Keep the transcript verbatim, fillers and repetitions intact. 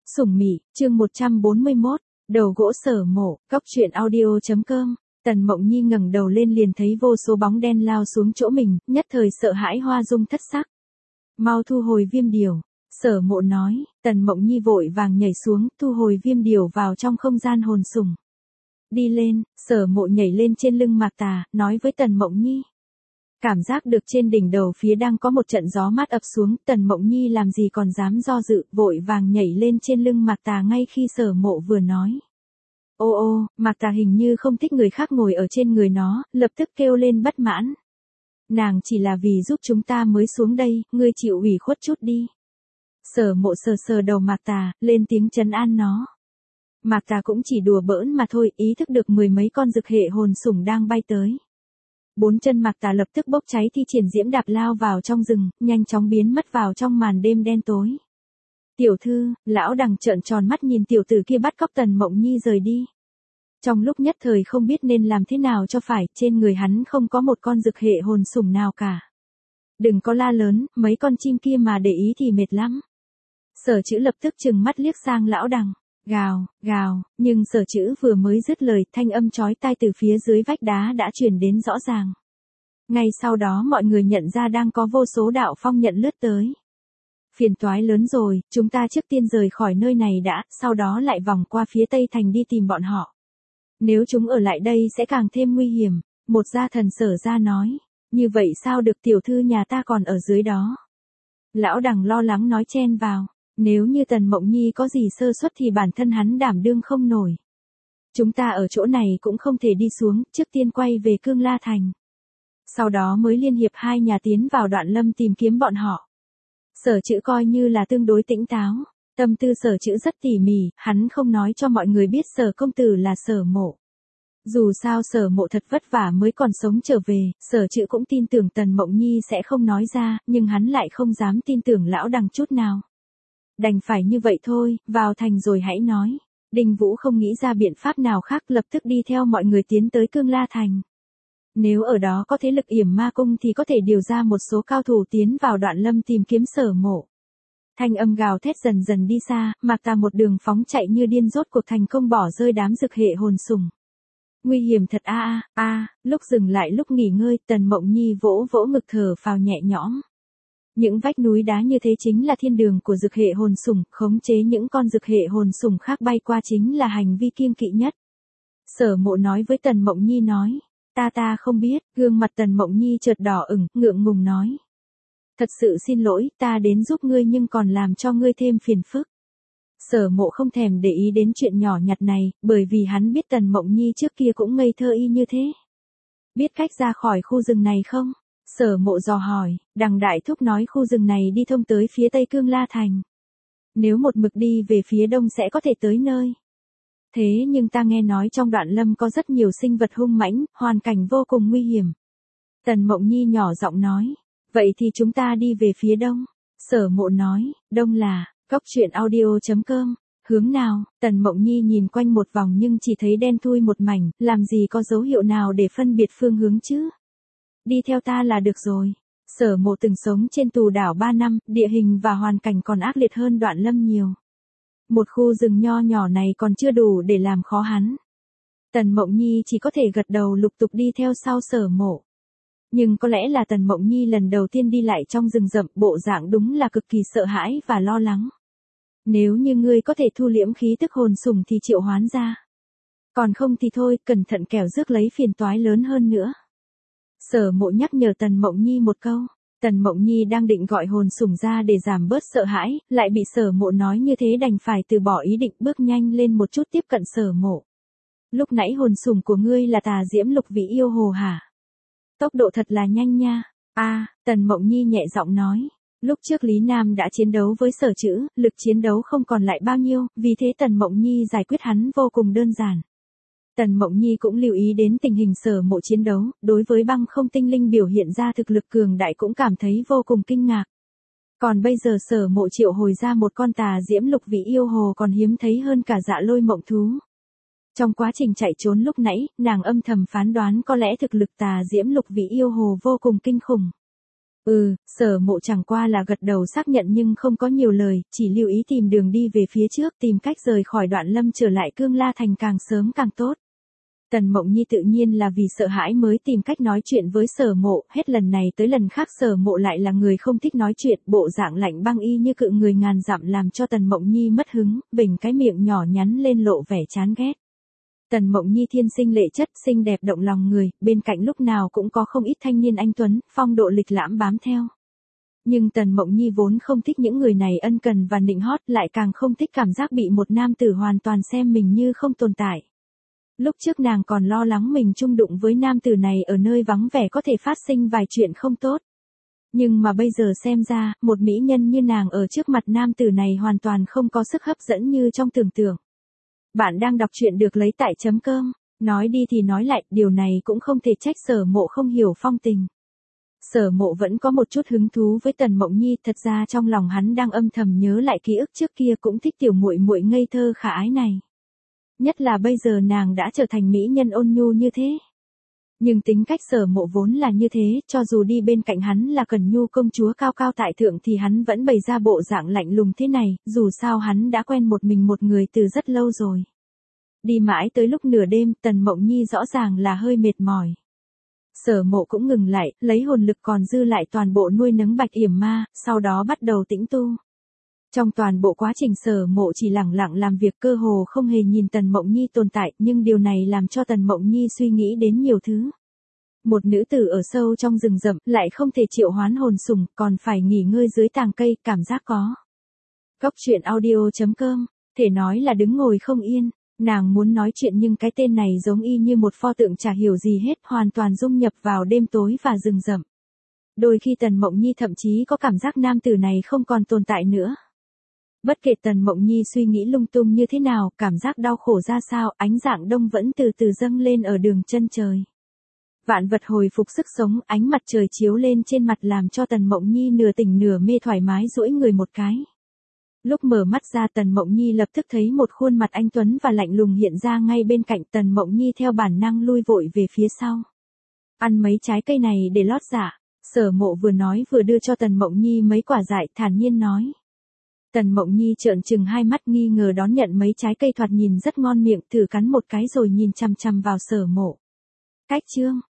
Sủng Mị, chương một trăm bốn mươi mốt, đầu gỗ Sở Mộ, Cóc truyện audio chấm com. Tần Mộng Nhi ngẩng đầu lên liền thấy vô số bóng đen lao xuống chỗ mình, nhất thời sợ hãi hoa dung thất sắc. Mau thu hồi viêm điểu, Sở Mộ nói. Tần Mộng Nhi vội vàng nhảy xuống, thu hồi viêm điểu vào trong không gian hồn sủng. Đi lên, Sở Mộ nhảy lên trên lưng Mạc Tà, nói với Tần Mộng Nhi. Cảm giác được trên đỉnh đầu phía đang có một trận gió mát ập xuống, Tần Mộng Nhi làm gì còn dám do dự, vội vàng nhảy lên trên lưng Mạc Tà ngay khi Sở Mộ vừa nói. Ô ô, Mạc Tà hình như không thích người khác ngồi ở trên người nó, lập tức kêu lên bất mãn. Nàng chỉ là vì giúp chúng ta mới xuống đây, ngươi chịu ủy khuất chút đi. Sở Mộ sờ sờ đầu Mạc Tà, lên tiếng trấn an nó. Mạc Tà cũng chỉ đùa bỡn mà thôi, ý thức được mười mấy con dực hệ hồn sủng đang bay tới. Bốn chân Mạc Tà lập tức bốc cháy thi triển diễm đạp lao vào trong rừng, nhanh chóng biến mất vào trong màn đêm đen tối. Tiểu thư, lão đằng trợn tròn mắt nhìn tiểu tử kia bắt cóc Tần Mộng Nhi rời đi. Trong lúc nhất thời không biết nên làm thế nào cho phải, trên người hắn không có một con dực hệ hồn sủng nào cả. Đừng có la lớn, mấy con chim kia mà để ý thì mệt lắm. Sở Chữ lập tức trừng mắt liếc sang lão đằng. Gào, gào, nhưng Sở Chữ vừa mới dứt lời, thanh âm chói tai từ phía dưới vách đá đã truyền đến rõ ràng. Ngay sau đó mọi người nhận ra đang có vô số đạo phong nhận lướt tới. Phiền toái lớn rồi, chúng ta trước tiên rời khỏi nơi này đã, sau đó lại vòng qua phía Tây Thành đi tìm bọn họ. Nếu chúng ở lại đây sẽ càng thêm nguy hiểm, một gia thần Sở gia nói. Như vậy sao được, tiểu thư nhà ta còn ở dưới đó. Lão đằng lo lắng nói chen vào. Nếu như Tần Mộng Nhi có gì sơ suất thì bản thân hắn đảm đương không nổi. Chúng ta ở chỗ này cũng không thể đi xuống, trước tiên quay về Cương La Thành. Sau đó mới liên hiệp hai nhà tiến vào Đoạn Lâm tìm kiếm bọn họ. Sở Chữ coi như là tương đối tỉnh táo, tâm tư Sở Chữ rất tỉ mỉ, hắn không nói cho mọi người biết Sở công tử là Sở Mộ. Dù sao Sở Mộ thật vất vả mới còn sống trở về, Sở Chữ cũng tin tưởng Tần Mộng Nhi sẽ không nói ra, nhưng hắn lại không dám tin tưởng lão đằng chút nào. Đành phải như vậy thôi, vào thành rồi hãy nói. Đinh Vũ không nghĩ ra biện pháp nào khác, lập tức đi theo mọi người tiến tới Cương La Thành. Nếu ở đó có thế lực Yểm Ma Cung thì có thể điều ra một số cao thủ tiến vào Đoạn Lâm tìm kiếm Sở Mộ. Thanh âm gào thét dần dần đi xa, Mạc Tà một đường phóng chạy như điên, rốt cuộc thành công bỏ rơi đám dực hệ hồn sủng. Nguy hiểm thật a a a, lúc dừng lại lúc nghỉ ngơi, Tần Mộng Nhi vỗ vỗ ngực thở phào nhẹ nhõm. Những vách núi đá như thế chính là thiên đường của dực hệ hồn sủng, khống chế những con dực hệ hồn sủng khác bay qua chính là hành vi kiêng kỵ nhất. Sở Mộ nói với Tần Mộng Nhi nói, ta ta không biết, gương mặt Tần Mộng Nhi chợt đỏ ửng, ngượng ngùng nói. Thật sự xin lỗi, ta đến giúp ngươi nhưng còn làm cho ngươi thêm phiền phức. Sở Mộ không thèm để ý đến chuyện nhỏ nhặt này, bởi vì hắn biết Tần Mộng Nhi trước kia cũng ngây thơ y như thế. Biết cách ra khỏi khu rừng này không? Sở Mộ dò hỏi, đằng đại thúc nói khu rừng này đi thông tới phía Tây Cương La Thành. Nếu một mực đi về phía đông sẽ có thể tới nơi. Thế nhưng ta nghe nói trong Đoạn Lâm có rất nhiều sinh vật hung mãnh, hoàn cảnh vô cùng nguy hiểm. Tần Mộng Nhi nhỏ giọng nói, vậy thì chúng ta đi về phía đông. Sở Mộ nói, đông là, cóc truyện audio chấm com, hướng nào? Tần Mộng Nhi nhìn quanh một vòng nhưng chỉ thấy đen thui một mảnh, làm gì có dấu hiệu nào để phân biệt phương hướng chứ? Đi theo ta là được rồi. Sở Mộ từng sống trên tù đảo ba năm, địa hình và hoàn cảnh còn ác liệt hơn Đoạn Lâm nhiều. Một khu rừng nho nhỏ này còn chưa đủ để làm khó hắn. Tần Mộng Nhi chỉ có thể gật đầu lục tục đi theo sau Sở Mộ. Nhưng có lẽ là Tần Mộng Nhi lần đầu tiên đi lại trong rừng rậm, bộ dạng đúng là cực kỳ sợ hãi và lo lắng. Nếu như ngươi có thể thu liễm khí tức hồn sủng thì triệu hoán ra. Còn không thì thôi, cẩn thận kẻo rước lấy phiền toái lớn hơn nữa. Sở Mộ nhắc nhở Tần Mộng Nhi một câu. Tần Mộng Nhi đang định gọi hồn sủng ra để giảm bớt sợ hãi, lại bị Sở Mộ nói như thế đành phải từ bỏ ý định, bước nhanh lên một chút tiếp cận Sở Mộ. Lúc nãy hồn sủng của ngươi là Tà Diễm Lục Vị Yêu Hồ hả? Tốc độ thật là nhanh nha. A, Tần Mộng Nhi nhẹ giọng nói. Lúc trước Lý Nam đã chiến đấu với Sở Chữ, lực chiến đấu không còn lại bao nhiêu, vì thế Tần Mộng Nhi giải quyết hắn vô cùng đơn giản. Tần Mộng Nhi cũng lưu ý đến tình hình Sở Mộ chiến đấu, đối với băng không tinh linh biểu hiện ra thực lực cường đại cũng cảm thấy vô cùng kinh ngạc. Còn bây giờ Sở Mộ triệu hồi ra một con Tà Diễm Lục Vị Yêu Hồ còn hiếm thấy hơn cả Dạ Lôi Mộng Thú. Trong quá trình chạy trốn lúc nãy, nàng âm thầm phán đoán có lẽ thực lực Tà Diễm Lục Vị Yêu Hồ vô cùng kinh khủng. Ừ, Sở Mộ chẳng qua là gật đầu xác nhận nhưng không có nhiều lời, chỉ lưu ý tìm đường đi về phía trước, tìm cách rời khỏi Đoạn Lâm trở lại Cương La Thành càng sớm càng tốt. Tần Mộng Nhi tự nhiên là vì sợ hãi mới tìm cách nói chuyện với Sở Mộ, hết lần này tới lần khác Sở Mộ lại là người không thích nói chuyện, bộ dạng lạnh băng y như cự người ngàn dặm làm cho Tần Mộng Nhi mất hứng, bình cái miệng nhỏ nhắn lên lộ vẻ chán ghét. Tần Mộng Nhi thiên sinh lệ chất, xinh đẹp động lòng người, bên cạnh lúc nào cũng có không ít thanh niên anh tuấn, phong độ lịch lãm bám theo. Nhưng Tần Mộng Nhi vốn không thích những người này ân cần và nịnh hót, lại càng không thích cảm giác bị một nam tử hoàn toàn xem mình như không tồn tại. Lúc trước nàng còn lo lắng mình chung đụng với nam tử này ở nơi vắng vẻ có thể phát sinh vài chuyện không tốt. Nhưng mà bây giờ xem ra, một mỹ nhân như nàng ở trước mặt nam tử này hoàn toàn không có sức hấp dẫn như trong tưởng tượng. Bạn đang đọc truyện được lấy tại chấm cơm. Nói đi thì nói lại, điều này cũng không thể trách Sở Mộ không hiểu phong tình. Sở Mộ vẫn có một chút hứng thú với Tần Mộng Nhi, thật ra trong lòng hắn đang âm thầm nhớ lại ký ức trước kia, cũng thích tiểu muội muội ngây thơ khả ái này. Nhất là bây giờ nàng đã trở thành mỹ nhân ôn nhu như thế. Nhưng tính cách Sở Mộ vốn là như thế, cho dù đi bên cạnh hắn là Cẩn Nhu công chúa cao cao tại thượng thì hắn vẫn bày ra bộ dạng lạnh lùng thế này, dù sao hắn đã quen một mình một người từ rất lâu rồi. Đi mãi tới lúc nửa đêm, Tần Mộng Nhi rõ ràng là hơi mệt mỏi. Sở Mộ cũng ngừng lại, lấy hồn lực còn dư lại toàn bộ nuôi nấng Bạch Yểm Ma, sau đó bắt đầu tĩnh tu. Trong toàn bộ quá trình Sở Mộ chỉ lẳng lặng làm việc, cơ hồ không hề nhìn Tần Mộng Nhi tồn tại, nhưng điều này làm cho Tần Mộng Nhi suy nghĩ đến nhiều thứ. Một nữ tử ở sâu trong rừng rậm, lại không thể triệu hoán hồn sủng, còn phải nghỉ ngơi dưới tàng cây, cảm giác có. Cốc truyện audio chấm com, thể nói là đứng ngồi không yên, nàng muốn nói chuyện nhưng cái tên này giống y như một pho tượng chả hiểu gì hết, hoàn toàn dung nhập vào đêm tối và rừng rậm. Đôi khi Tần Mộng Nhi thậm chí có cảm giác nam tử này không còn tồn tại nữa. Bất kể Tần Mộng Nhi suy nghĩ lung tung như thế nào, cảm giác đau khổ ra sao, ánh dạng đông vẫn từ từ dâng lên ở đường chân trời. Vạn vật hồi phục sức sống, ánh mặt trời chiếu lên trên mặt làm cho Tần Mộng Nhi nửa tỉnh nửa mê thoải mái duỗi người một cái. Lúc mở mắt ra Tần Mộng Nhi lập tức thấy một khuôn mặt anh tuấn và lạnh lùng hiện ra ngay bên cạnh, Tần Mộng Nhi theo bản năng lui vội về phía sau. Ăn mấy trái cây này để lót dạ. Sở Mộ vừa nói vừa đưa cho Tần Mộng Nhi mấy quả dại, thản nhiên nói. Tần Mộng Nhi trợn trừng hai mắt nghi ngờ đón nhận mấy trái cây thoạt nhìn rất ngon miệng, thử cắn một cái rồi nhìn chằm chằm vào Sở Mộ. Cách chương,